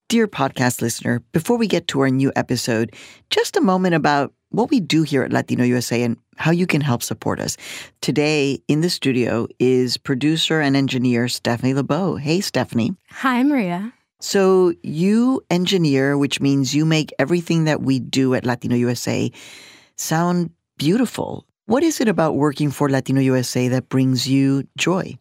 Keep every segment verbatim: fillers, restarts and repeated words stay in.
Dear podcast listener, before we get to our new episode, just a moment about what we do here at Latino U S A and how you can help support us. Today in the studio is producer and engineer Stephanie LeBeau. Hey, Stephanie. Hi, Maria. So you engineer, which means you make everything that we do at Latino U S A sound beautiful. What is it about working for Latino U S A that brings you joy?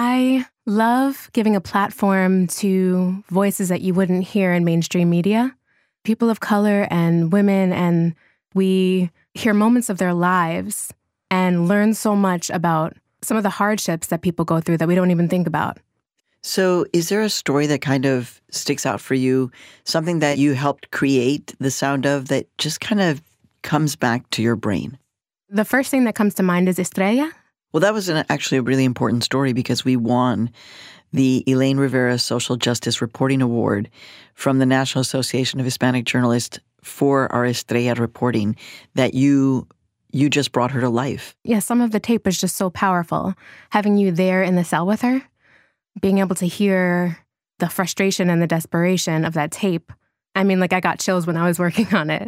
I love giving a platform to voices that you wouldn't hear in mainstream media. People of color and women, and we hear moments of their lives and learn so much about some of the hardships that people go through that we don't even think about. So is there a story that kind of sticks out for you, something that you helped create the sound of that just kind of comes back to your brain? The first thing that comes to mind is Estrella. Well, that was an, actually a really important story because we won the Elaine Rivera Social Justice Reporting Award from the National Association of Hispanic Journalists for our Estrella reporting that you you just brought her to life. Yeah, some of the tape was just so powerful. Having you there in the cell with her, being able to hear the frustration and the desperation of that tape. I mean, like, I got chills when I was working on it.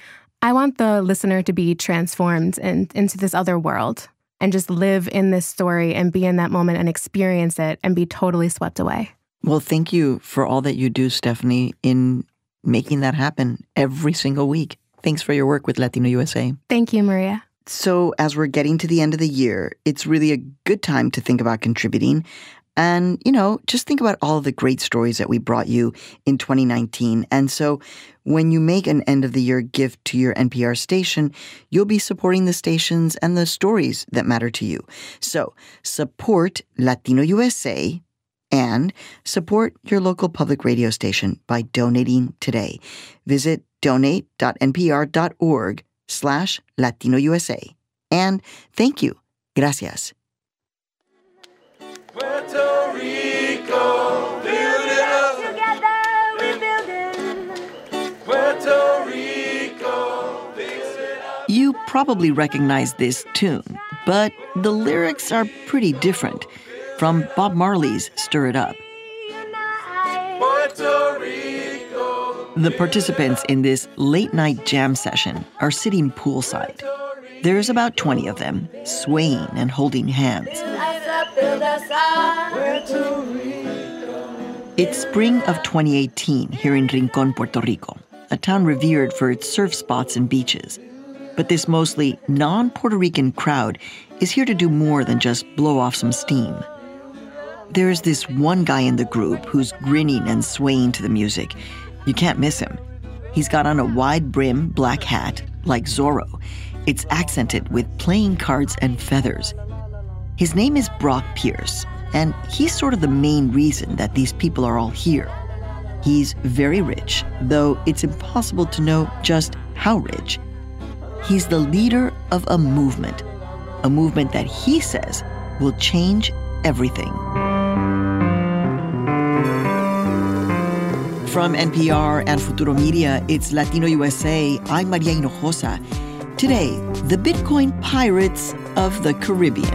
I want the listener to be transformed in, into this other world and just live in this story and be in that moment and experience it and be totally swept away. Well, thank you for all that you do, Stephanie, in making that happen every single week. Thanks for your work with Latino U S A. Thank you, Maria. So as we're getting to the end of the year, it's really a good time to think about contributing. And, you know, just think about all of the great stories that we brought you in twenty nineteen. And so when you make an end-of-the-year gift to your N P R station, you'll be supporting the stations and the stories that matter to you. So support Latino U S A and support your local public radio station by donating today. Visit donate.npr.org slash Latino USA. And thank you. Gracias. Puerto Rico, build it up. Together we build it. Puerto Rico, fix it up. You probably recognize this tune, but the lyrics are pretty different from Bob Marley's Stir It Up. Puerto Rico. The participants in this late-night jam session are sitting poolside. There's about twenty of them, swaying and holding hands. It's spring of twenty eighteen here in Rincon, Puerto Rico, a town revered for its surf spots and beaches. But this mostly non-Puerto Rican crowd is here to do more than just blow off some steam. There's this one guy in the group who's grinning and swaying to the music. You can't miss him. He's got on a wide-brim black hat, like Zorro. It's accented with playing cards and feathers. His name is Brock Pierce, and he's sort of the main reason that these people are all here. He's very rich, though it's impossible to know just how rich. He's the leader of a movement, a movement that he says will change everything. From N P R and Futuro Media, it's Latino U S A. I'm Maria Hinojosa. Today, the Bitcoin pirates of the Caribbean.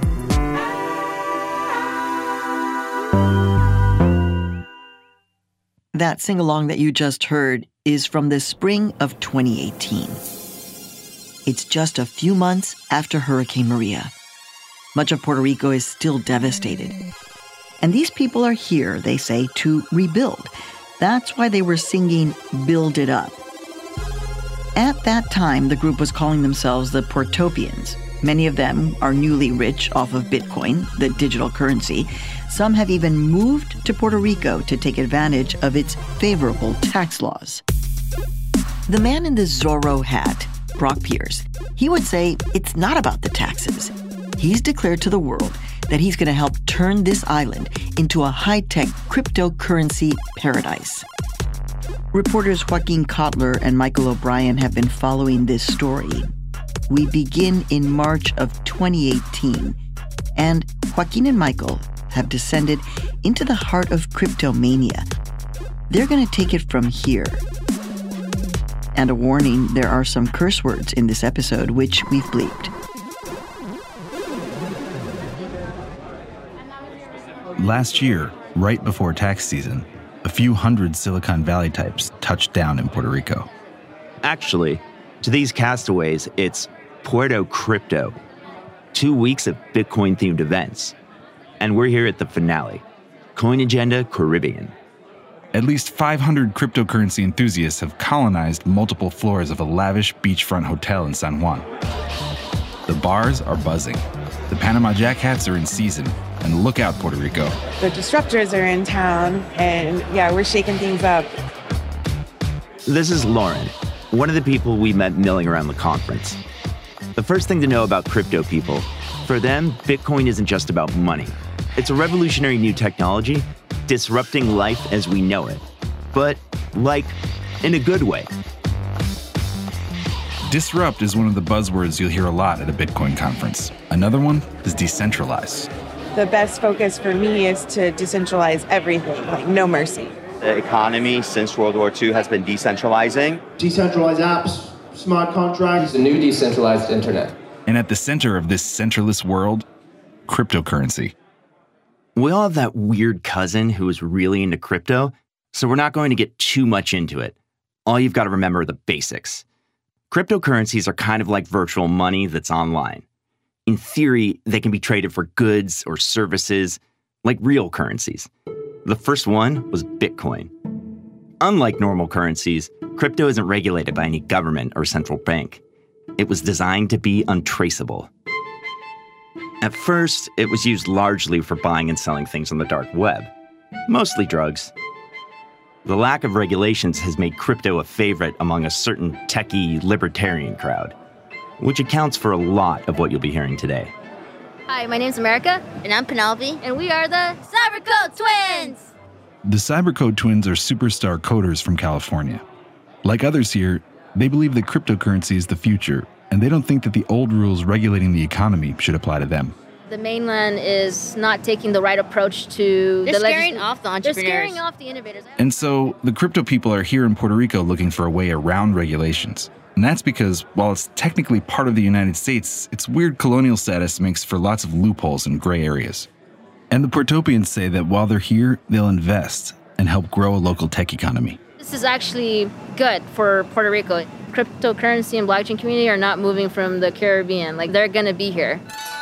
That sing-along that you just heard is from the spring of twenty eighteen. It's just a few months after Hurricane Maria. Much of Puerto Rico is still devastated. And these people are here, they say, to rebuild. That's why they were singing Build It Up. At that time, the group was calling themselves the Puertopians. Many of them are newly rich off of Bitcoin, the digital currency. Some have even moved to Puerto Rico to take advantage of its favorable tax laws. The man in the Zorro hat, Brock Pierce, he would say it's not about the taxes. He's declared to the world that he's going to help turn this island into a high-tech cryptocurrency paradise. Reporters Joaquin Kotler and Michael O'Brien have been following this story. We begin in March of twenty eighteen, and Joaquin and Michael have descended into the heart of cryptomania. They're going to take it from here. And a warning, there are some curse words in this episode, which we've bleeped. Last year, right before tax season, a few hundred Silicon Valley types touched down in Puerto Rico. Actually, to these castaways, it's Puerto Crypto, two weeks of Bitcoin-themed events. And we're here at the finale, Coin Agenda Caribbean. At least five hundred cryptocurrency enthusiasts have colonized multiple floors of a lavish beachfront hotel in San Juan. The bars are buzzing. The Panama Jack hats are in season. And look out, Puerto Rico. The disruptors are in town, and yeah, we're shaking things up. This is Lauren, one of the people we met milling around the conference. The first thing to know about crypto people, for them, Bitcoin isn't just about money. It's a revolutionary new technology, disrupting life as we know it. But, like, in a good way. Disrupt is one of the buzzwords you'll hear a lot at a Bitcoin conference. Another one is decentralize. The best focus for me is to decentralize everything, like no mercy. The economy since World War Two has been decentralizing. Decentralized apps, smart contracts. The new decentralized internet. And at the center of this centralist world, cryptocurrency. We all have that weird cousin who is really into crypto, so we're not going to get too much into it. All you've got to remember are the basics. Cryptocurrencies are kind of like virtual money that's online. In theory, they can be traded for goods or services, like real currencies. The first one was Bitcoin. Unlike normal currencies, crypto isn't regulated by any government or central bank. It was designed to be untraceable. At first, it was used largely for buying and selling things on the dark web, mostly drugs. The lack of regulations has made crypto a favorite among a certain techie libertarian crowd, which accounts for a lot of what you'll be hearing today. Hi, my name's America. And I'm Penelope. And we are the Cybercode Twins! The Cybercode Twins are superstar coders from California. Like others here, they believe that cryptocurrency is the future, and they don't think that the old rules regulating the economy should apply to them. The mainland is not taking the right approach to... They're the scaring legis- off the entrepreneurs. They're scaring off the innovators. And so the crypto people are here in Puerto Rico looking for a way around regulations. And that's because, while it's technically part of the United States, its weird colonial status makes for lots of loopholes and gray areas. And the Puertopians say that while they're here, they'll invest and help grow a local tech economy. This is actually good for Puerto Rico. Cryptocurrency and blockchain community are not moving from the Caribbean. Like, they're going to be here.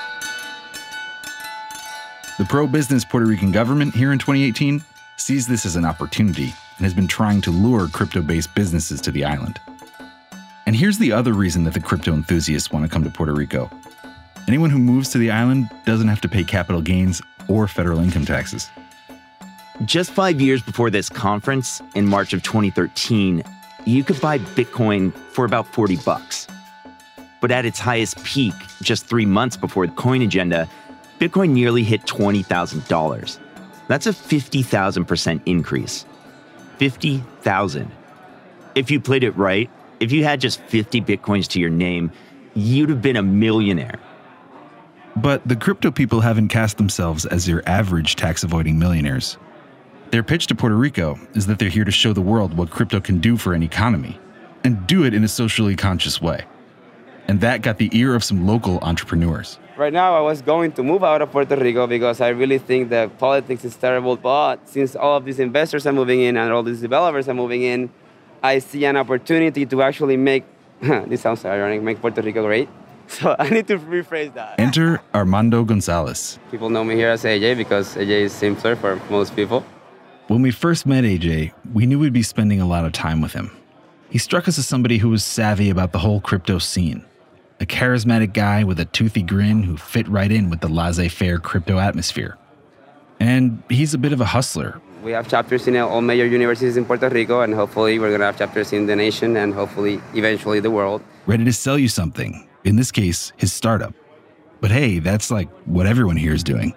The pro-business Puerto Rican government here in twenty eighteen sees this as an opportunity and has been trying to lure crypto-based businesses to the island. And here's the other reason that the crypto enthusiasts want to come to Puerto Rico. Anyone who moves to the island doesn't have to pay capital gains or federal income taxes. Just five years before this conference, in March of twenty thirteen, you could buy Bitcoin for about forty bucks. But at its highest peak, just three months before the Coin Agenda, Bitcoin nearly hit twenty thousand dollars. That's a fifty thousand percent increase. fifty thousand. If you played it right, if you had just fifty Bitcoins to your name, you'd have been a millionaire. But the crypto people haven't cast themselves as your average tax-avoiding millionaires. Their pitch to Puerto Rico is that they're here to show the world what crypto can do for an economy, and do it in a socially conscious way. And that got the ear of some local entrepreneurs. Right now, I was going to move out of Puerto Rico because I really think that politics is terrible. But since all of these investors are moving in and all these developers are moving in, I see an opportunity to actually make, this sounds ironic, make Puerto Rico great. So I need to rephrase that. Enter Armando Gonzalez. People know me here as A J because A J is simpler for most people. When we first met A J, we knew we'd be spending a lot of time with him. He struck us as somebody who was savvy about the whole crypto scene. A charismatic guy with a toothy grin who fit right in with the laissez-faire crypto atmosphere. And he's a bit of a hustler. We have chapters in all major universities in Puerto Rico, and hopefully we're going to have chapters in the nation and hopefully eventually the world. Ready to sell you something, in this case, his startup. But hey, that's like what everyone here is doing.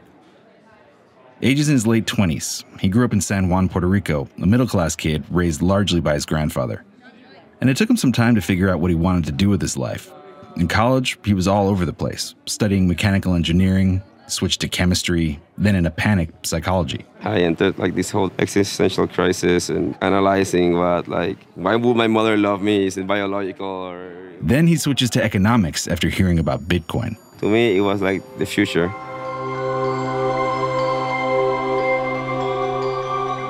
A J's in his late twenties. He grew up in San Juan, Puerto Rico, a middle-class kid raised largely by his grandfather. And it took him some time to figure out what he wanted to do with his life. In college, he was all over the place, studying mechanical engineering, switched to chemistry, then in a panic, psychology. I entered like this whole existential crisis and analyzing what, like, why would my mother love me? Is it biological or... Then he switches to economics after hearing about Bitcoin. To me, it was like the future.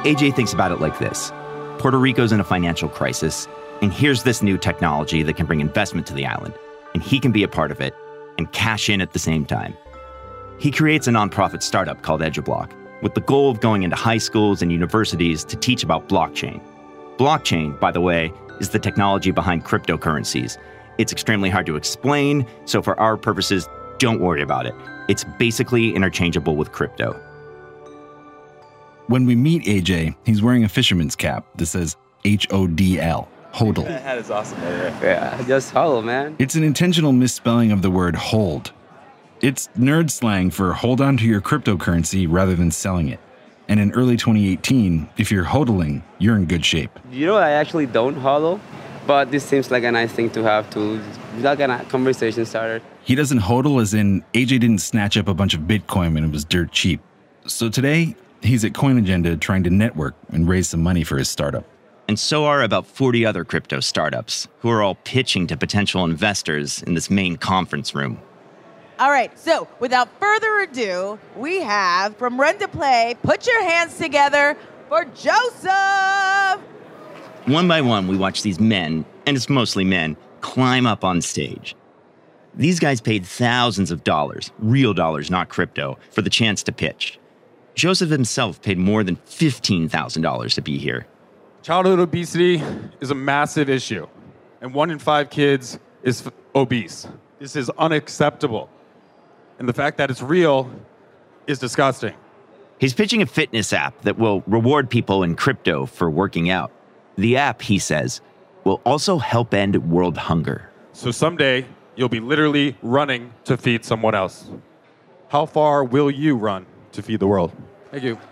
A J thinks about it like this. Puerto Rico's in a financial crisis, and here's this new technology that can bring investment to the island, and he can be a part of it and cash in at the same time. He creates a nonprofit startup called EduBlock, with the goal of going into high schools and universities to teach about blockchain. Blockchain, by the way, is the technology behind cryptocurrencies. It's extremely hard to explain, so for our purposes, don't worry about it. It's basically interchangeable with crypto. When we meet A J, he's wearing a fisherman's cap that says H O D L, HODL. That hat is awesome. Yeah, just HODL, man. It's an intentional misspelling of the word hold. It's nerd slang for hold on to your cryptocurrency rather than selling it. And in early twenty eighteen, if you're hodling, you're in good shape. You know, I actually don't HODL, but this seems like a nice thing to have to, like a conversation starter. He doesn't hodl as in A J didn't snatch up a bunch of Bitcoin when it was dirt cheap. So today, he's at Coin Agenda trying to network and raise some money for his startup. And so are about forty other crypto startups who are all pitching to potential investors in this main conference room. All right, so without further ado, we have from Run to Play, put your hands together for Joseph! One by one, we watch these men, and it's mostly men, climb up on stage. These guys paid thousands of dollars, real dollars, not crypto, for the chance to pitch. Joseph himself paid more than fifteen thousand dollars to be here. Childhood obesity is a massive issue, and one in five kids is f- obese. This is unacceptable. And the fact that it's real is disgusting. He's pitching a fitness app that will reward people in crypto for working out. The app, he says, will also help end world hunger. So someday, you'll be literally running to feed someone else. How far will you run to feed the world? Thank you.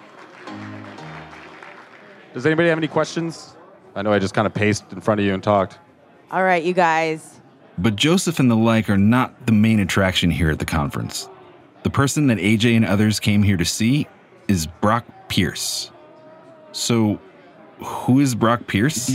Does anybody have any questions? I know I just kind of paced in front of you and talked. All right, you guys. But Joseph and the like are not the main attraction here at the conference. The person that A J and others came here to see is Brock Pierce. So, who is Brock Pierce?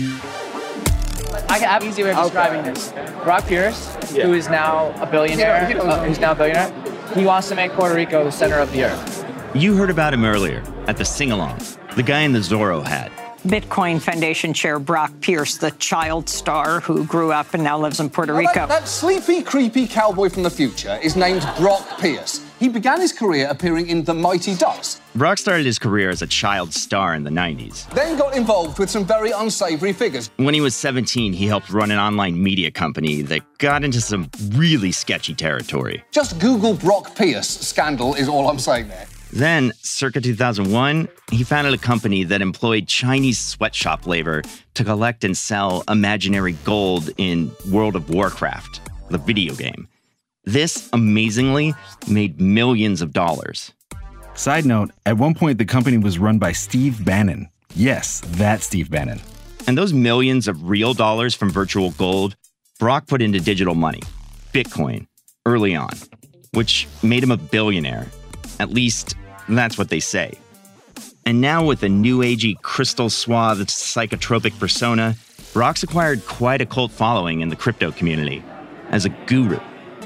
I have an easy way of describing okay. this. Brock Pierce, yeah. who is now a billionaire, yeah, uh, who's now a billionaire, he wants to make Puerto Rico the center of the earth. You heard about him earlier at the sing-along, the guy in the Zorro hat. Bitcoin Foundation Chair Brock Pierce, the child star who grew up and now lives in Puerto Rico. That, that sleepy, creepy cowboy from the future is named Brock Pierce. He began his career appearing in The Mighty Ducks. Brock started his career as a child star in the nineties. Then got involved with some very unsavory figures. When he was seventeen, he helped run an online media company that got into some really sketchy territory. Just Google Brock Pierce scandal is all I'm saying there. Then, circa two thousand one, he founded a company that employed Chinese sweatshop labor to collect and sell imaginary gold in World of Warcraft, the video game. This, amazingly, made millions of dollars. Side note, at one point the company was run by Steve Bannon. Yes, that Steve Bannon. And those millions of real dollars from virtual gold, Brock put into digital money, Bitcoin, early on, which made him a billionaire. At least, that's what they say. And now with a new agey crystal swathed psychotropic persona, Brock's acquired quite a cult following in the crypto community as a guru.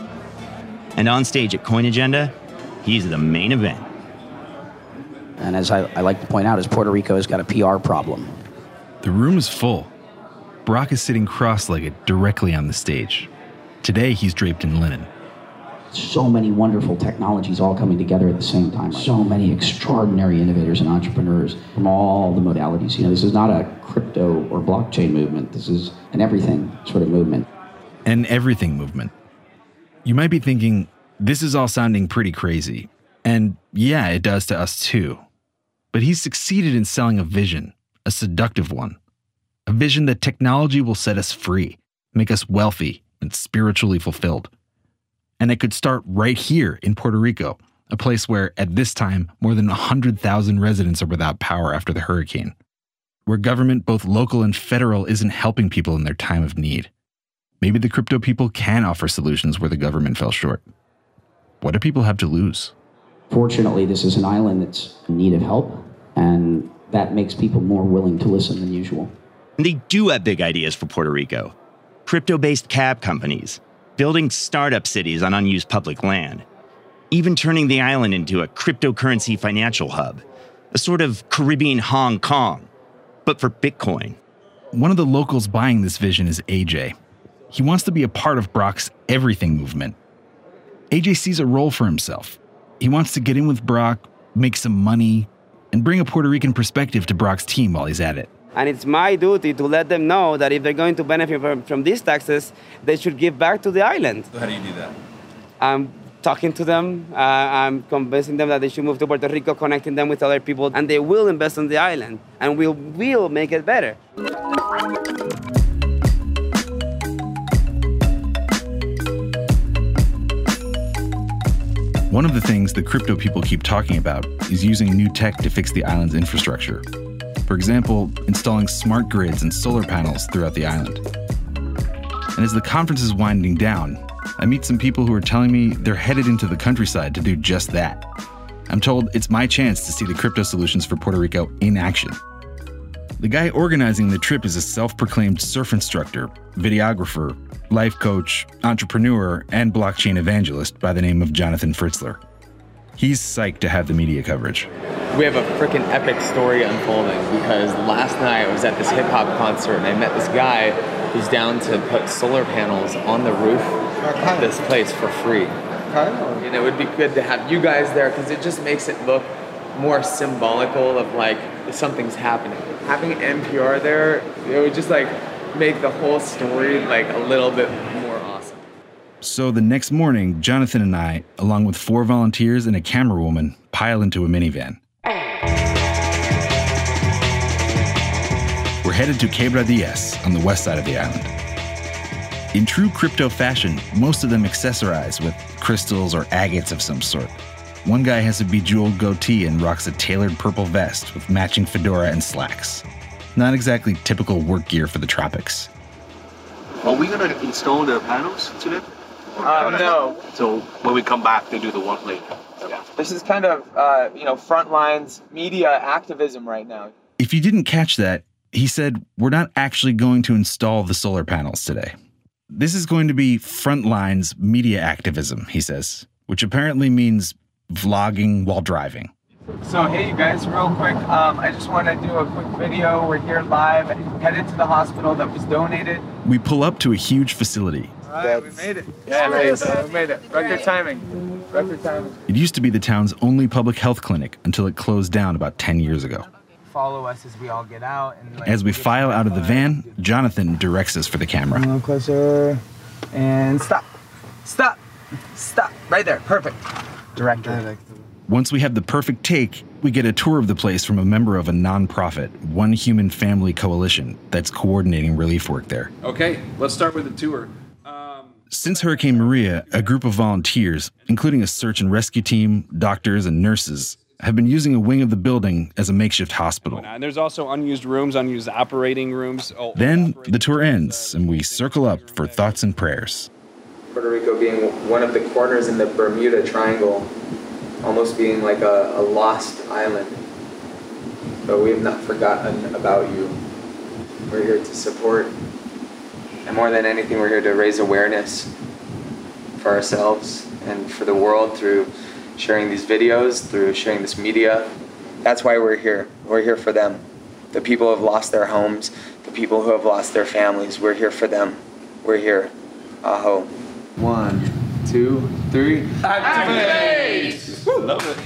And on stage at Coin Agenda, he's the main event. And as I, I like to point out, is Puerto Rico has got a P R problem. The room is full. Brock is sitting cross-legged directly on the stage. Today, he's draped in linen. So many wonderful technologies all coming together at the same time. So many extraordinary innovators and entrepreneurs from all the modalities. You know, this is not a crypto or blockchain movement. This is an everything sort of movement. An everything movement. You might be thinking, this is all sounding pretty crazy. And yeah, it does to us too. But he's succeeded in selling a vision, a seductive one. A vision that technology will set us free, make us wealthy and spiritually fulfilled. And it could start right here in Puerto Rico, a place where, at this time, more than one hundred thousand residents are without power after the hurricane. Where government, both local and federal, isn't helping people in their time of need. Maybe the crypto people can offer solutions where the government fell short. What do people have to lose? Fortunately, this is an island that's in need of help, and that makes people more willing to listen than usual. And they do have big ideas for Puerto Rico. Crypto-based cab companies, building startup cities on unused public land, even turning the island into a cryptocurrency financial hub. a sort of Caribbean Hong Kong, but for Bitcoin. One of the locals buying this vision is A J. He wants to be a part of Brock's everything movement. A J sees a role for himself. He wants to get in with Brock, make some money, and bring a Puerto Rican perspective to Brock's team while he's at it. And it's my duty to let them know that if they're going to benefit from, from these taxes, they should give back to the island. So how do you do that? I'm talking to them. Uh, I'm convincing them that they should move to Puerto Rico, connecting them with other people, and they will invest on the island, and we will make it better. One of the things the crypto people keep talking about is using new tech to fix the island's infrastructure. For example, installing smart grids and solar panels throughout the island. And as the conference is winding down, I meet some people who are telling me they're headed into the countryside to do just that. I'm told it's my chance to see the crypto solutions for Puerto Rico in action. The guy organizing the trip is a self-proclaimed surf instructor, videographer, life coach, entrepreneur, and blockchain evangelist by the name of Jonathan Fritzler. He's psyched to have the media coverage. We have a freaking epic story unfolding because last night I was at this hip-hop concert and I met this guy who's down to put solar panels on the roof of this place for free. And it would be good to have you guys there because it just makes it look more symbolical of like something's happening. Having N P R there, it would just like make the whole story like a little bit more awesome. So the next morning, Jonathan and I, along with four volunteers and a camera woman, pile into a minivan. We're headed to Quebradillas on the west side of the island. In true crypto fashion, most of them accessorize with crystals or agates of some sort. One guy has a bejeweled goatee and rocks a tailored purple vest with matching fedora and slacks. Not exactly typical work gear for the tropics. Are we going to install the panels today? Uh, no. So when we come back, they do the one later. Yeah. This is kind of, uh, you know, Frontlines media activism right now. If you didn't catch that, he said, we're not actually going to install the solar panels today. This is going to be Frontlines media activism, he says, which apparently means vlogging while driving. So, hey, you guys, real quick, um, I just want to do a quick video. We're here live, headed to the hospital that was donated. We pull up to a huge facility. All right, we made it. Yeah, nice. We made it. Record timing. Record timing. It used to be the town's only public health clinic until it closed down about ten years ago. Follow us as we all get out. And like, as we file out of the van, Jonathan directs us for the camera. A little closer. And stop. Stop. Stop. Right there. Perfect. Director. Once we have the perfect take, we get a tour of the place from a member of a nonprofit, One Human Family Coalition, that's coordinating relief work there. Okay, let's start with the tour. Um, Since Hurricane Maria, a group of volunteers, including a search and rescue team, doctors, and nurses, have been using a wing of the building as a makeshift hospital. And there's also unused rooms, unused operating rooms. Oh, then the tour ends, and we circle up for thoughts and prayers. Puerto Rico being one of the corners in the Bermuda Triangle, almost being like a, a lost island. But we have not forgotten about you. We're here to support. And more than anything, we're here to raise awareness for ourselves and for the world through sharing these videos, through sharing this media. That's why we're here. We're here for them. The people who have lost their homes, the people who have lost their families, we're here for them. We're here. Aho. One, two, three. Activate! Love it.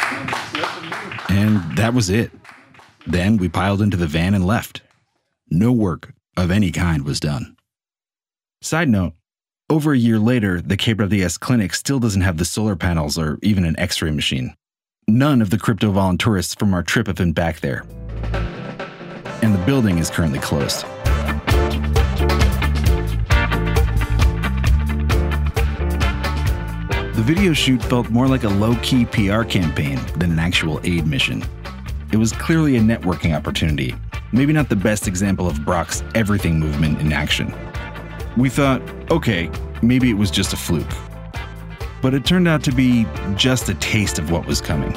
And that was it. Then we piled into the van and left. No work of any kind was done. Side note, over a year later, the Quebradillas clinic still doesn't have the solar panels or even an x-ray machine. None of the crypto volunteerists from our trip have been back there. And the building is currently closed. The video shoot felt more like a low-key P R campaign than an actual aid mission. It was clearly a networking opportunity, maybe not the best example of Brock's everything movement in action. We thought, okay, maybe it was just a fluke. But it turned out to be just a taste of what was coming.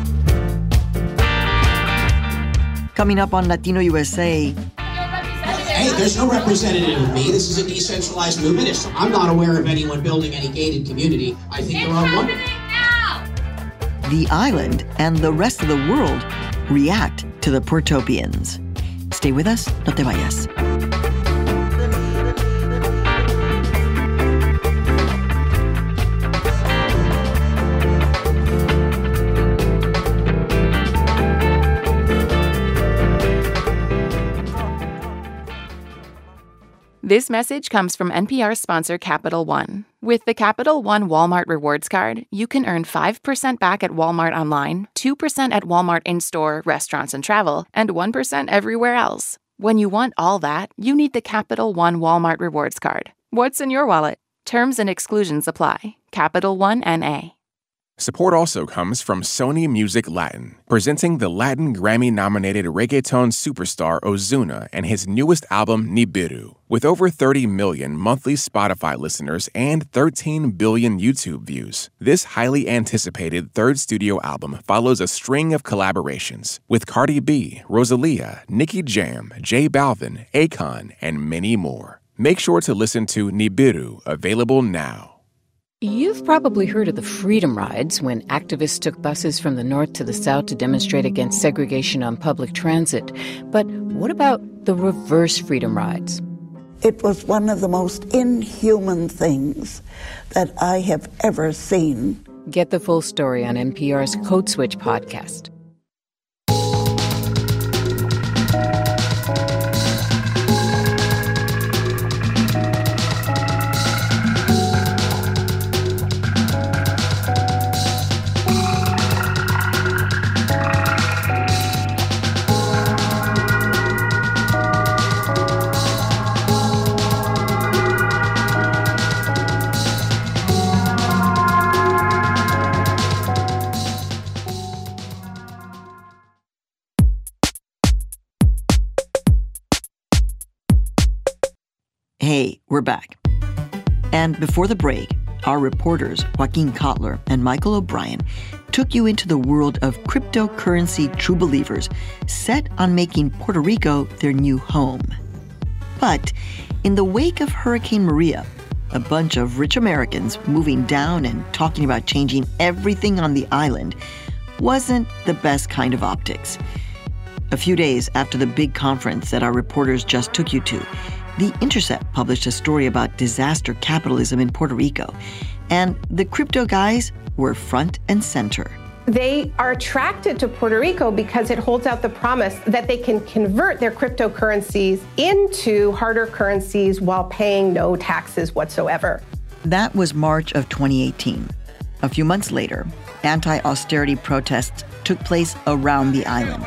Coming up on Latino U S A, Hey, there's no representative of me. This is a decentralized movement. It's, I'm not aware of anyone building any gated community. I think there are one. The island and the rest of the world react to the Portopians. Stay with us, no te vayas. This message comes from N P R sponsor Capital One. With the Capital One Walmart Rewards Card, you can earn five percent back at Walmart online, two percent at Walmart in-store, restaurants, and travel, and one percent everywhere else. When you want all that, you need the Capital One Walmart Rewards Card. What's in your wallet? Terms and exclusions apply. Capital One N A. Support also comes from Sony Music Latin, presenting the Latin Grammy-nominated reggaeton superstar Ozuna and his newest album, Nibiru. With over thirty million monthly Spotify listeners and thirteen billion YouTube views, this highly anticipated third studio album follows a string of collaborations with Cardi B, Rosalia, Nicki Jam, J Balvin, Akon, and many more. Make sure to listen to Nibiru, available now. You've probably heard of the Freedom Rides, when activists took buses from the north to the south to demonstrate against segregation on public transit. But what about the reverse Freedom Rides? It was one of the most inhuman things that I have ever seen. Get the full story on N P R's Code Switch podcast. Hey, we're back. And before the break, our reporters, Joaquin Kotler and Michael O'Brien, took you into the world of cryptocurrency true believers set on making Puerto Rico their new home. But in the wake of Hurricane Maria, a bunch of rich Americans moving down and talking about changing everything on the island wasn't the best kind of optics. A few days after the big conference that our reporters just took you to, The Intercept published a story about disaster capitalism in Puerto Rico, and the crypto guys were front and center. They are attracted to Puerto Rico because it holds out the promise that they can convert their cryptocurrencies into harder currencies while paying no taxes whatsoever. That was March of twenty eighteen. A few months later, anti-austerity protests took place around the island.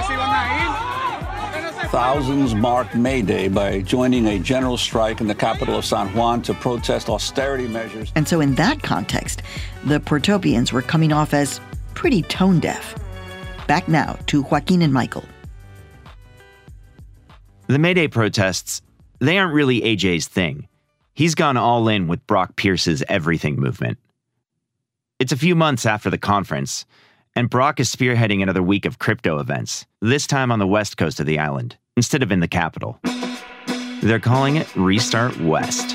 Thousands marked May Day by joining a general strike in the capital of San Juan to protest austerity measures. And so in that context, the Portopians were coming off as pretty tone deaf. Back now to Joaquin and Michael. The May Day protests, they aren't really A J's thing. He's gone all in with Brock Pierce's Everything movement. It's a few months after the conference, and Brock is spearheading another week of crypto events, this time on the west coast of the island, instead of in the capital. They're calling it Restart West.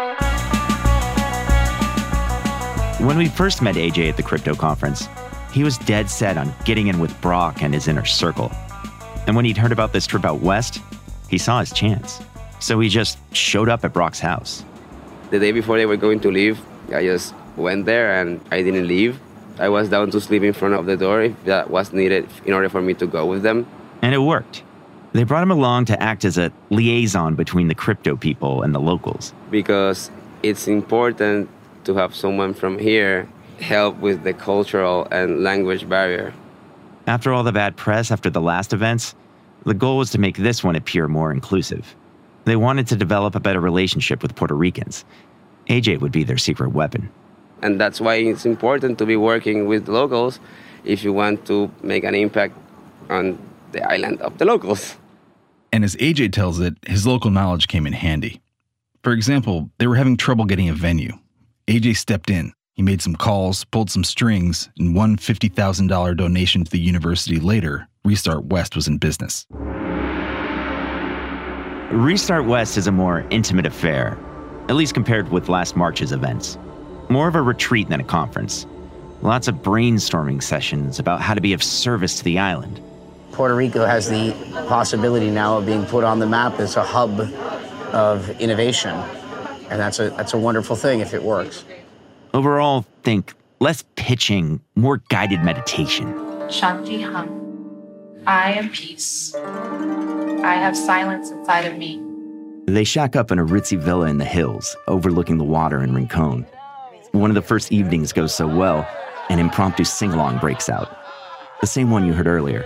When we first met A J at the crypto conference, he was dead set on getting in with Brock and his inner circle. And when he'd heard about this trip out west, he saw his chance. So he just showed up at Brock's house. The day before they were going to leave, I just went there and I didn't leave. I was down to sleep in front of the door if that was needed in order for me to go with them. And it worked. They brought him along to act as a liaison between the crypto people and the locals. Because it's important to have someone from here help with the cultural and language barrier. After all the bad press after the last events, the goal was to make this one appear more inclusive. They wanted to develop a better relationship with Puerto Ricans. A J would be their secret weapon. And that's why it's important to be working with locals if you want to make an impact on the island of the locals. And as A J tells it, his local knowledge came in handy. For example, they were having trouble getting a venue. A J stepped in. He made some calls, pulled some strings, and one fifty thousand dollars donation to the university later, Restart West was in business. Restart West is a more intimate affair, at least compared with last March's events. More of a retreat than a conference. Lots of brainstorming sessions about how to be of service to the island. Puerto Rico has the possibility now of being put on the map as a hub of innovation. And that's a, that's a wonderful thing if it works. Overall, think less pitching, more guided meditation. Shanti Hum. I am peace. I have silence inside of me. They shack up in a ritzy villa in the hills, overlooking the water in Rincon. One of the first evenings goes so well, an impromptu sing-along breaks out. The same one you heard earlier.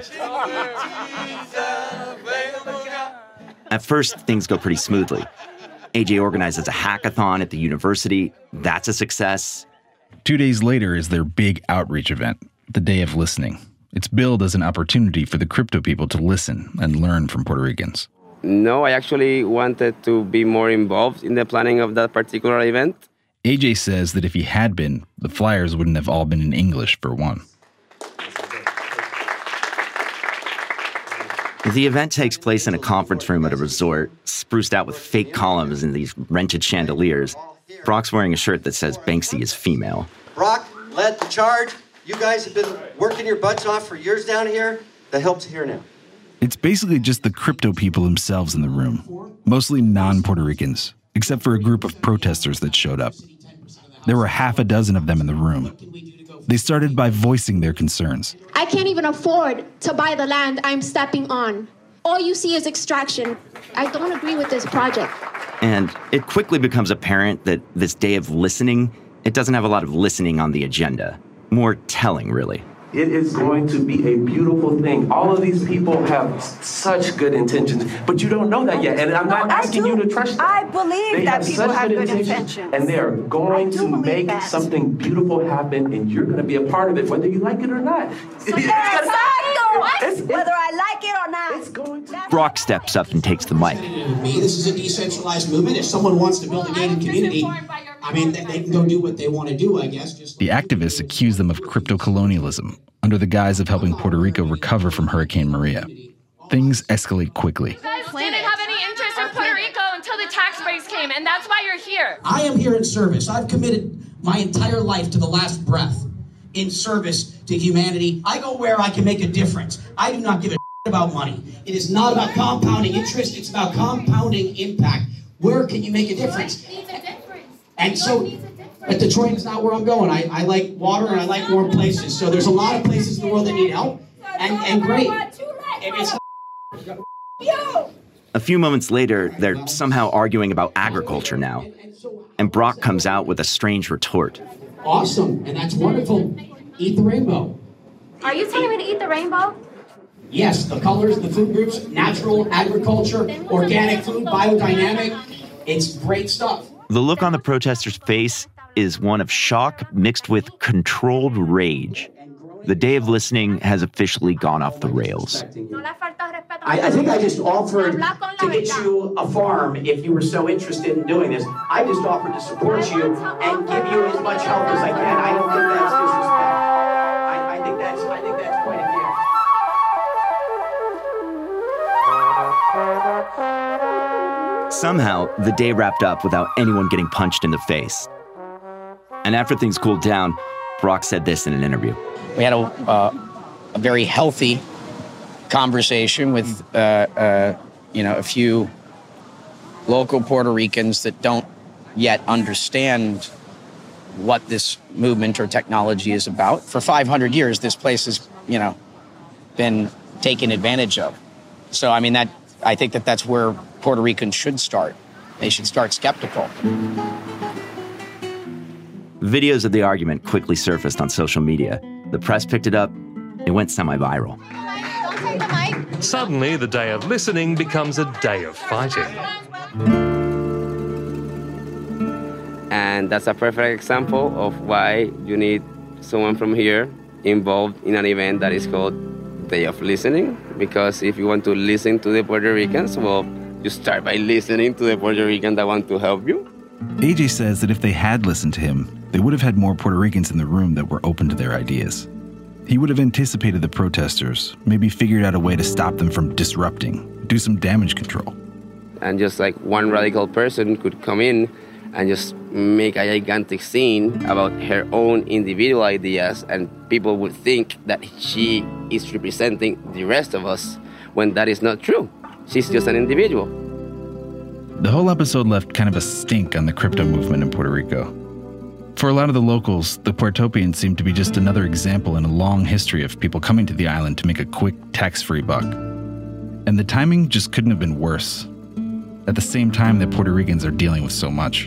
At first, things go pretty smoothly. A J organizes a hackathon at the university. That's a success. Two days later is their big outreach event, the Day of Listening. It's billed as an opportunity for the crypto people to listen and learn from Puerto Ricans. No, I actually wanted to be more involved in the planning of that particular event. A J says that if he had been, the flyers wouldn't have all been in English, for one. The event takes place in a conference room at a resort, spruced out with fake columns and these rented chandeliers. Brock's wearing a shirt that says Banksy is female. Brock led the charge. You guys have been working your butts off for years down here. The help's here now. It's basically just the crypto people themselves in the room, mostly non-Puerto Ricans, except for a group of protesters that showed up. There were half a dozen of them in the room. They started by voicing their concerns. I can't even afford to buy the land I'm stepping on. All you see is extraction. I don't agree with this project. And it quickly becomes apparent that this day of listening, it doesn't have a lot of listening on the agenda. More telling, really. It is going to be a beautiful thing. All of these people have such good intentions, but you don't know that yet. And I'm not asking you to trust them. I believe they that have people such have good good intentions, intentions. and they are going to make that. something beautiful happen, and you're going to be a part of it, whether you like it or not. So it's whether I like it or not. It's going to. Brock steps up and takes the mic. Me, this is a decentralized movement. If someone wants to build a gated community, I mean, they can go do what they want to do, I guess. Just the activists accuse them of crypto-colonialism under the guise of helping Puerto Rico recover from Hurricane Maria. Things escalate quickly. You guys didn't have any interest in Puerto Rico until the tax breaks came, and that's why you're here. I am here in service. I've committed my entire life to the last breath in service to humanity. I go where I can make a difference. I do not give a about money. It is not about compounding interest. It's about compounding impact. Where can you make a difference? And so, but Detroit is not where I'm going. I, I like water and I like warm places. So there's a lot of places in the world that need help. And, and great. And it's a few moments later, they're somehow arguing about agriculture now. And Brock comes out with a strange retort. Awesome. And that's wonderful. Eat the rainbow. Are you telling me to eat the rainbow? Yes, the colors, the food groups, natural, agriculture, organic food, biodynamic. It's great stuff. The look on the protester's face is one of shock mixed with controlled rage. The day of listening has officially gone off the rails. I, I think I just offered to get you a farm if you were so interested in doing this. I just offered to support you and give you as much help as I can. I don't think that's disrespect. I, I think that's I think that's quite a gift. Somehow, the day wrapped up without anyone getting punched in the face. And after things cooled down, Brock said this in an interview. We had a, uh, a very healthy conversation with, uh, uh, you know, a few local Puerto Ricans that don't yet understand what this movement or technology is about. For five hundred years, this place has, you know, been taken advantage of. So, I mean, that I think that that's where Puerto Ricans should start. They should start skeptical. Videos of the argument quickly surfaced on social media. The press picked it up. It went semi-viral. Suddenly, the day of listening becomes a day of fighting. And that's a perfect example of why you need someone from here involved in an event that is called Day of Listening. Because if you want to listen to the Puerto Ricans, well, you start by listening to the Puerto Ricans that want to help you. A J says that if they had listened to him, they would have had more Puerto Ricans in the room that were open to their ideas. He would have anticipated the protesters, maybe figured out a way to stop them from disrupting, do some damage control. And just like one radical person could come in and just make a gigantic scene about her own individual ideas, and people would think that she is representing the rest of us, when that is not true. She's just an individual. The whole episode left kind of a stink on the crypto movement in Puerto Rico. For a lot of the locals, the Puertopians seem to be just another example in a long history of people coming to the island to make a quick, tax-free buck. And the timing just couldn't have been worse, at the same time that Puerto Ricans are dealing with so much.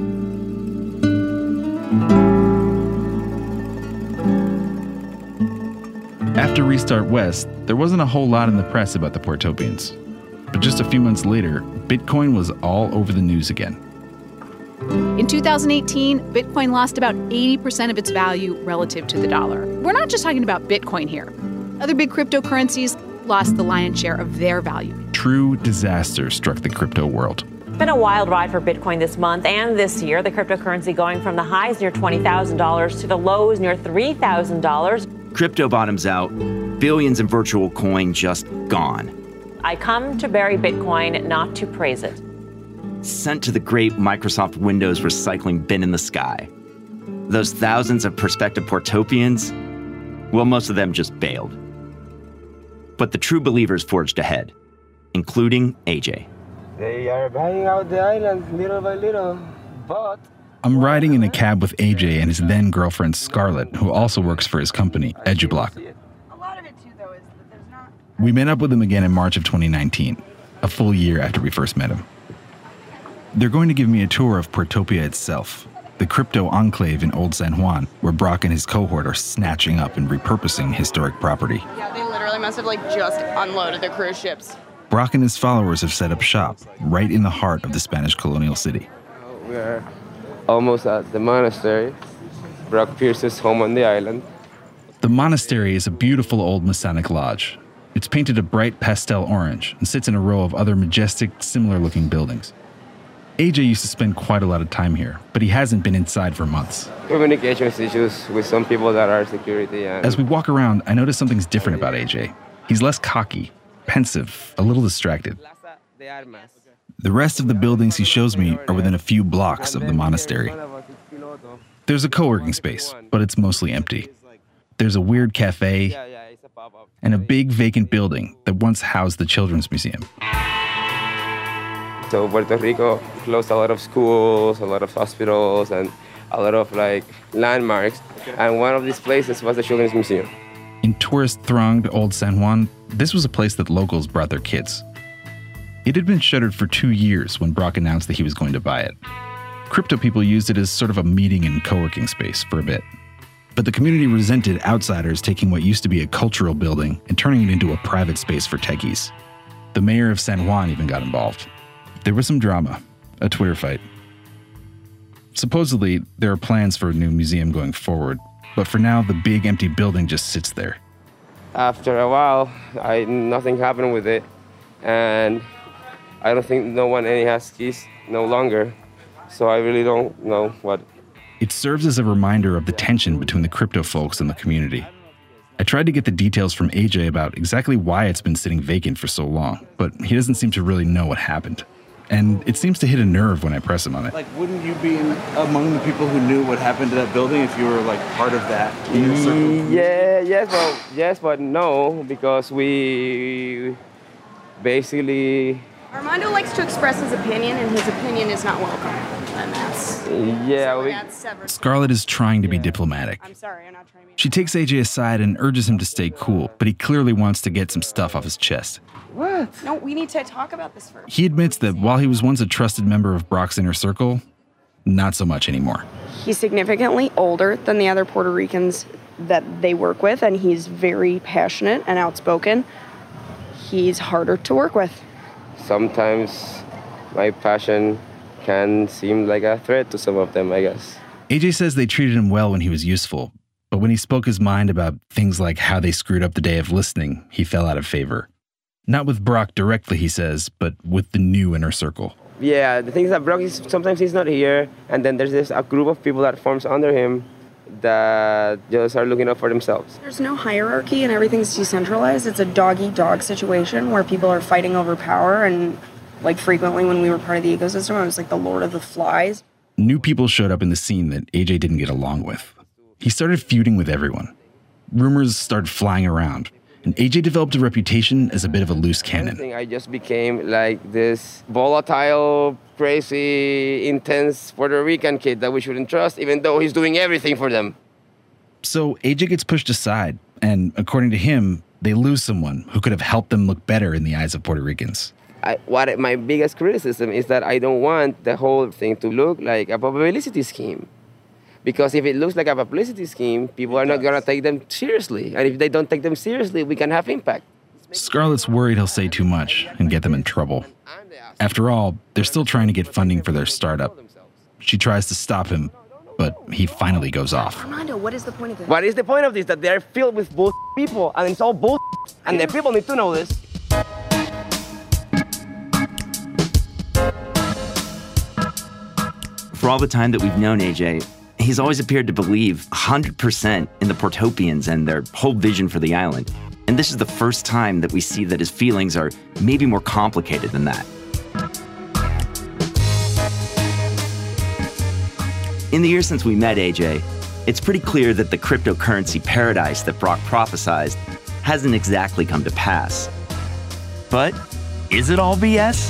After Restart West, there wasn't a whole lot in the press about the Puertopians. But just a few months later, Bitcoin was all over the news again. In two thousand eighteen, Bitcoin lost about eighty percent of its value relative to the dollar. We're not just talking about Bitcoin here. Other big cryptocurrencies lost the lion's share of their value. True disaster struck the crypto world. It's been a wild ride for Bitcoin this month and this year. The cryptocurrency going from the highs near twenty thousand dollars to the lows near three thousand dollars. Crypto bottoms out, billions in virtual coin just gone. I come to bury Bitcoin, not to praise it. Sent to the great Microsoft Windows recycling bin in the sky. Those thousands of prospective Puertopians, well, most of them just bailed. But the true believers forged ahead, including A J. They are buying out the island little by little, but... I'm riding in a cab with A J and his then-girlfriend Scarlett, who also works for his company, EduBlock. We met up with him again in March of twenty nineteen, a full year after we first met him. They're going to give me a tour of Puertopia itself, the crypto enclave in Old San Juan, where Brock and his cohort are snatching up and repurposing historic property. Yeah, they literally must have like just unloaded the cruise ships. Brock and his followers have set up shop right in the heart of the Spanish colonial city. We are almost at the monastery, Brock Pierce's home on the island. The monastery is a beautiful old Masonic lodge. It's painted a bright pastel orange and sits in a row of other majestic, similar-looking buildings. A J used to spend quite a lot of time here, but he hasn't been inside for months. Communication issues with some people that are security. And As we walk around, I notice something's different about A J. He's less cocky, pensive, a little distracted. The rest of the buildings he shows me are within a few blocks of the monastery. There's a co-working space, but it's mostly empty. There's a weird cafe and a big vacant building that once housed the Children's Museum. So Puerto Rico closed a lot of schools, a lot of hospitals, and a lot of like landmarks. And one of these places was the Children's Museum. In tourist-thronged Old San Juan, this was a place that locals brought their kids. It had been shuttered for two years when Brock announced that he was going to buy it. Crypto people used it as sort of a meeting and co-working space for a bit. But the community resented outsiders taking what used to be a cultural building and turning it into a private space for techies. The mayor of San Juan even got involved. There was some drama, a Twitter fight. Supposedly, there are plans for a new museum going forward, but for now, the big empty building just sits there. After a while, I, nothing happened with it, and I don't think no one any has keys no longer, so I really don't know what. It serves as a reminder of the tension between the crypto folks and the community. I tried to get the details from A J about exactly why it's been sitting vacant for so long, but he doesn't seem to really know what happened. And it seems to hit a nerve when I press him on it. Like, wouldn't you be in, among the people who knew what happened to that building if you were, like, part of that inner circle? Yeah, yes, but, yes, but no, because we basically... Armando likes to express his opinion, and his opinion is not welcome. And that's... Yeah, so we... that's Scarlett is trying to be diplomatic. I'm sorry, I'm not trying to be... She takes A J aside and urges him to stay cool, but he clearly wants to get some stuff off his chest. What? No, we need to talk about this first. He admits that while he was once a trusted member of Brock's inner circle, not so much anymore. He's significantly older than the other Puerto Ricans that they work with, and he's very passionate and outspoken. He's harder to work with. Sometimes my passion can seem like a threat to some of them, I guess. A J says they treated him well when he was useful, but when he spoke his mind about things like how they screwed up the day of listening, he fell out of favor. Not with Brock directly, he says, but with the new inner circle. Yeah, the thing is that Brock is sometimes he's not here, and then there's this a group of people that forms under him that just are looking out for themselves. There's no hierarchy and everything's decentralized. It's a dog-eat-dog situation where people are fighting over power, and Like frequently when we were part of the ecosystem, I was like the Lord of the Flies. New people showed up in the scene that A J didn't get along with. He started feuding with everyone. Rumors started flying around, and A J developed a reputation as a bit of a loose cannon. I just became like this volatile, crazy, intense Puerto Rican kid that we shouldn't trust, even though he's doing everything for them. So A J gets pushed aside, and according to him, they lose someone who could have helped them look better in the eyes of Puerto Ricans. I, what my biggest criticism is that I don't want the whole thing to look like a publicity scheme. Because if it looks like a publicity scheme, people are not going to take them seriously. And if they don't take them seriously, we can have impact. Scarlett's worried he'll say too much and get them in trouble. After all, they're still trying to get funding for their startup. She tries to stop him, but he finally goes off. Armando, what is the point of this? What is the point of this? That they're filled with bull people, and it's all bull, and the people need to know this. For all the time that we've known A J, he's always appeared to believe one hundred percent in the Portopians and their whole vision for the island. And this is the first time that we see that his feelings are maybe more complicated than that. In the years since we met A J, it's pretty clear that the cryptocurrency paradise that Brock prophesized hasn't exactly come to pass. But is it all B S?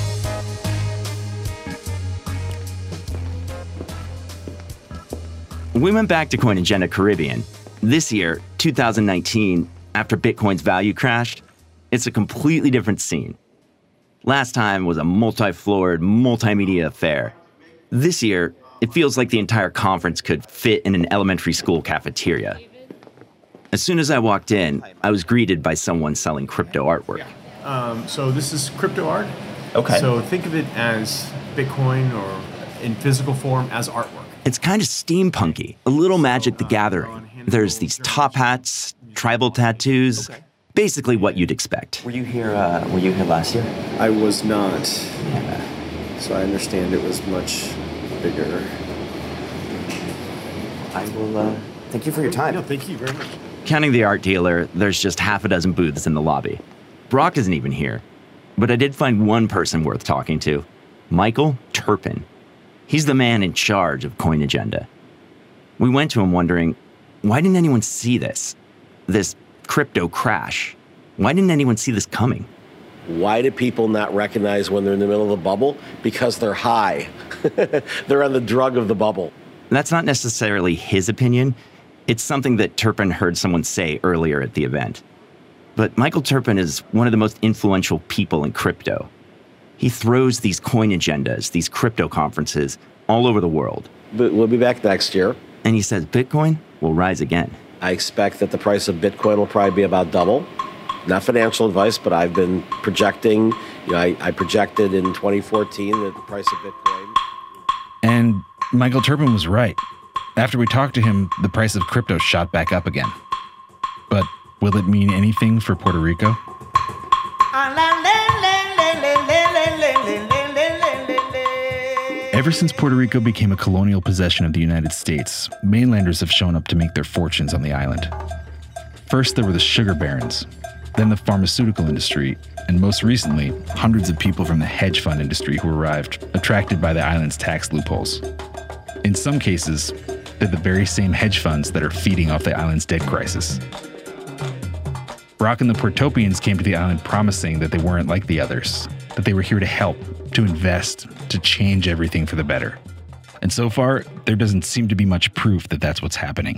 We went back to Coin Agenda Caribbean. This year, two thousand nineteen, after Bitcoin's value crashed, it's a completely different scene. Last time was a multi-floored, multimedia affair. This year, it feels like the entire conference could fit in an elementary school cafeteria. As soon as I walked in, I was greeted by someone selling crypto artwork. Um, so this is crypto art. Okay. So think of it as Bitcoin or in physical form as artwork. It's kind of steampunky, a little Magic the Gathering. There's these top hats, tribal tattoos, basically what you'd expect. Were you here, uh, were you here last year? I was not. So I understand it was much bigger. I will, uh, thank you for your time. No, thank you very much. Counting the art dealer, there's just half a dozen booths in the lobby. Brock isn't even here. But I did find one person worth talking to, Michael Turpin. He's the man in charge of Coin Agenda. We went to him wondering, why didn't anyone see this? This crypto crash. Why didn't anyone see this coming? Why do people not recognize when they're in the middle of the bubble? Because they're high. They're on the drug of the bubble. That's not necessarily his opinion. It's something that Turpin heard someone say earlier at the event. But Michael Turpin is one of the most influential people in crypto. He throws these coin agendas, these crypto conferences, all over the world. But we'll be back next year. And he says Bitcoin will rise again. I expect that the price of Bitcoin will probably be about double. Not financial advice, but I've been projecting, you know, I, I projected in twenty fourteen that the price of Bitcoin. And Michael Turpin was right. After we talked to him, the price of crypto shot back up again. But will it mean anything for Puerto Rico? Ever since Puerto Rico became a colonial possession of the United States, mainlanders have shown up to make their fortunes on the island. First, there were the sugar barons, then the pharmaceutical industry, and most recently, hundreds of people from the hedge fund industry who arrived, attracted by the island's tax loopholes. In some cases, they're the very same hedge funds that are feeding off the island's debt crisis. Brock and the Portopians came to the island promising that they weren't like the others, that they were here to help, to invest, to change everything for the better. And so far, there doesn't seem to be much proof that that's what's happening.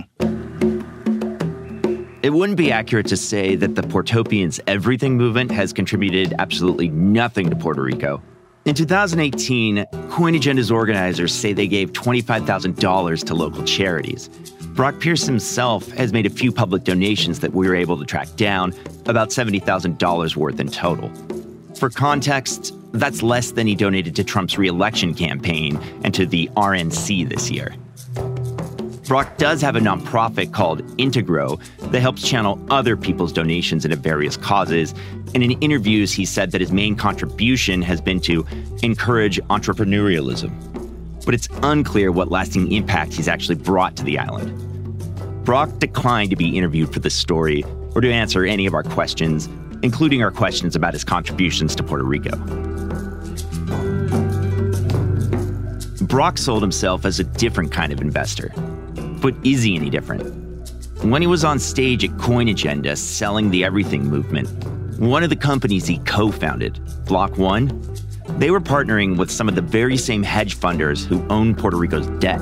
It wouldn't be accurate to say that the Portopians' Everything movement has contributed absolutely nothing to Puerto Rico. In two thousand eighteen, Coin Agenda's organizers say they gave twenty-five thousand dollars to local charities. Brock Pierce himself has made a few public donations that we were able to track down, about seventy thousand dollars worth in total. For context, that's less than he donated to Trump's re-election campaign and to the R N C this year. Brock does have a nonprofit called Integro that helps channel other people's donations into various causes. And in interviews, he said that his main contribution has been to encourage entrepreneurialism. But it's unclear what lasting impact he's actually brought to the island. Brock declined to be interviewed for this story or to answer any of our questions, including our questions about his contributions to Puerto Rico. Brock sold himself as a different kind of investor. But is he any different? When he was on stage at Coin Agenda selling the Everything movement, one of the companies he co-founded, Block One, they were partnering with some of the very same hedge funders who own Puerto Rico's debt.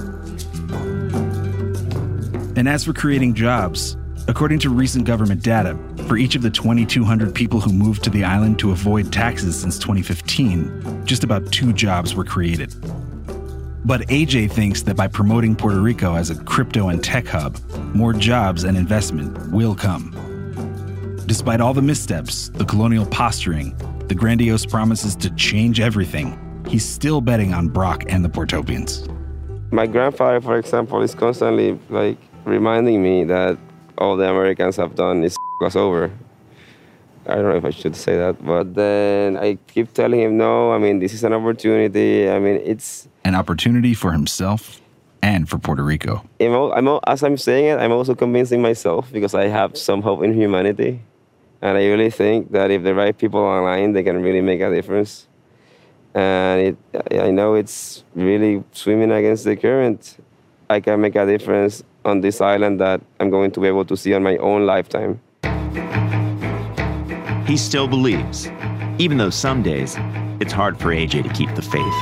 And as for creating jobs, according to recent government data, for each of the twenty-two hundred people who moved to the island to avoid taxes since twenty fifteen, just about two jobs were created. But A J thinks that by promoting Puerto Rico as a crypto and tech hub, more jobs and investment will come. Despite all the missteps, the colonial posturing, the grandiose promises to change everything, he's still betting on Brock and the Portopians. My grandfather, for example, is constantly like reminding me that all the Americans have done is f- us over. I don't know if I should say that, but then I keep telling him, no, I mean, this is an opportunity. I mean, it's... An opportunity for himself and for Puerto Rico. I'm, I'm, as I'm saying it, I'm also convincing myself because I have some hope in humanity. And I really think that if the right people are aligned, they can really make a difference. And it, I know it's really swimming against the current. I can make a difference on this island that I'm going to be able to see on my own lifetime. He still believes, even though some days it's hard for A J to keep the faith.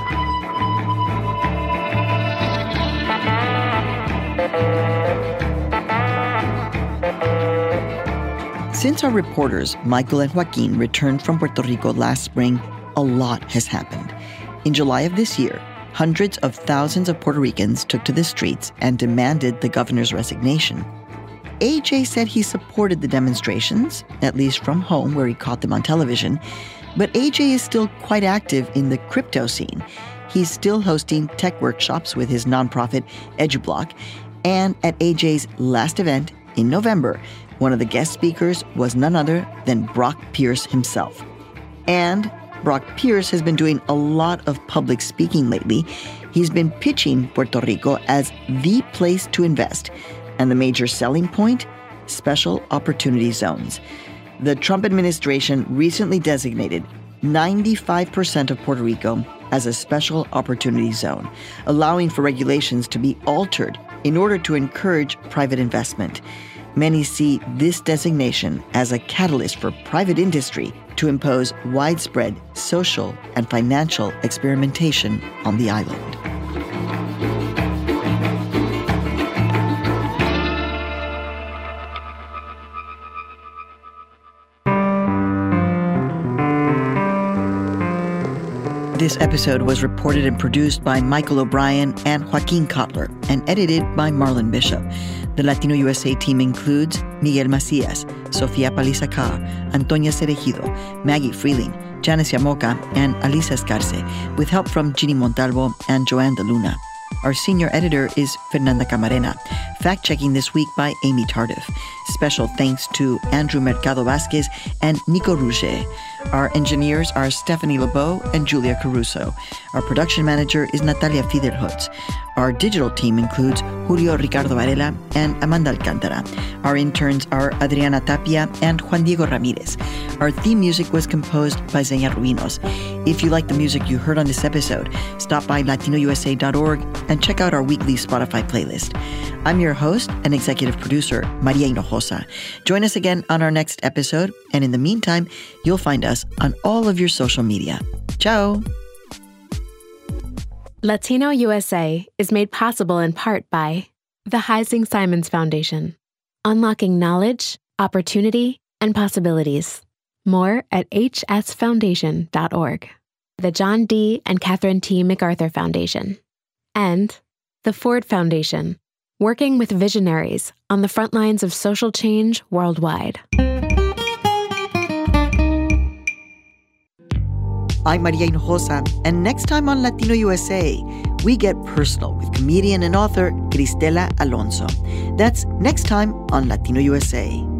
Since our reporters, Michael and Joaquin, returned from Puerto Rico last spring, a lot has happened. In July of this year, hundreds of thousands of Puerto Ricans took to the streets and demanded the governor's resignation. A J said he supported the demonstrations, at least from home where he caught them on television, but A J is still quite active in the crypto scene. He's still hosting tech workshops with his nonprofit EduBlock, and at A J's last event in November, one of the guest speakers was none other than Brock Pierce himself. And Brock Pierce has been doing a lot of public speaking lately. He's been pitching Puerto Rico as the place to invest. And the major selling point? Special opportunity zones. The Trump administration recently designated ninety-five percent of Puerto Rico as a special opportunity zone, allowing for regulations to be altered in order to encourage private investment. Many see this designation as a catalyst for private industry to impose widespread social and financial experimentation on the island. This episode was reported and produced by Michael O'Brien and Joaquin Kotler and edited by Marlon Bishop. The Latino U S A team includes Miguel Macias, Sofia Palizacar, Antonia Cerejido, Maggie Freeling, Janice Yamoca, and Alisa Escarce, with help from Ginny Montalvo and Joanne De Luna. Our senior editor is Fernanda Camarena. Fact-checking this week by Amy Tardif. Special thanks to Andrew Mercado Vasquez and Nico Rouget. Our engineers are Stephanie LeBeau and Julia Caruso. Our production manager is Natalia Fidelholtz. Our digital team includes Julio Ricardo Varela and Amanda Alcantara. Our interns are Adriana Tapia and Juan Diego Ramirez. Our theme music was composed by Zenia Ruinos. If you like the music you heard on this episode, stop by latino u s a dot org and check out our weekly Spotify playlist. I'm your host and executive producer, Maria Hinojosa. Join us again on our next episode, and in the meantime, you'll find us on all of your social media. Ciao! Latino U S A is made possible in part by the Heising Simons Foundation, unlocking knowledge, opportunity, and possibilities. More at h s foundation dot org. The John D. and Catherine T. MacArthur Foundation. And the Ford Foundation, working with visionaries on the front lines of social change worldwide. I'm Maria Hinojosa, and next time on Latino U S A, we get personal with comedian and author Cristela Alonso. That's next time on Latino U S A.